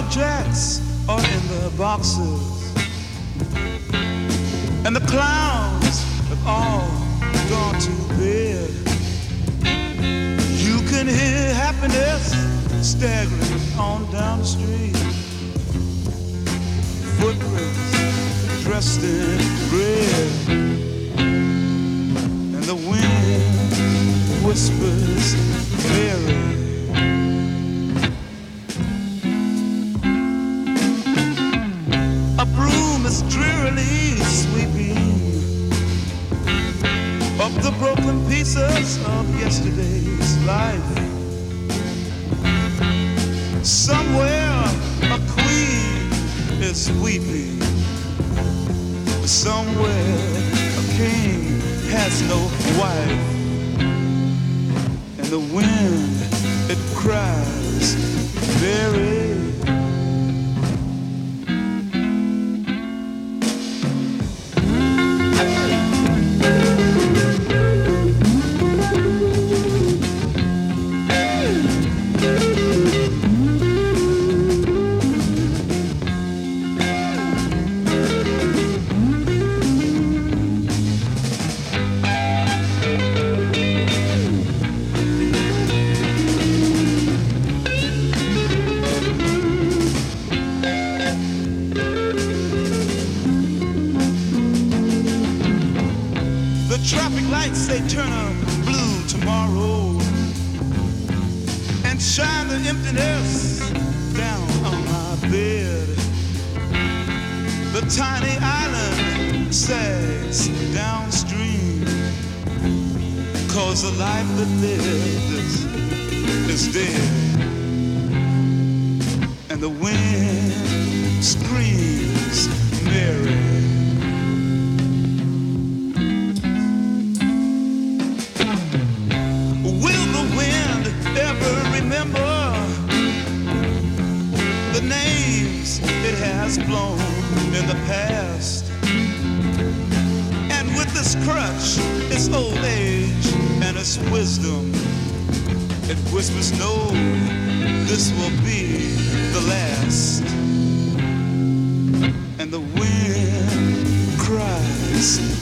jacks are in the boxes, and the clowns have all gone to bed. You can hear happiness staggering on down the street. Footprints dressed in red, and the wind whispers Mary. A broom is drearily sweeping up the broken pieces of yesterday's life. Somewhere a queen is weeping. Somewhere a king has no wife. And the wind, it cries, very. Traffic lights, they turn a blue tomorrow and shine the emptiness down on my bed. The tiny island sags downstream, 'cause the life that lived is dead. And the wind screams Mary. It has blown in the past, and with this crutch, its old age and its wisdom, it whispers, no, this will be the last. And the wind cries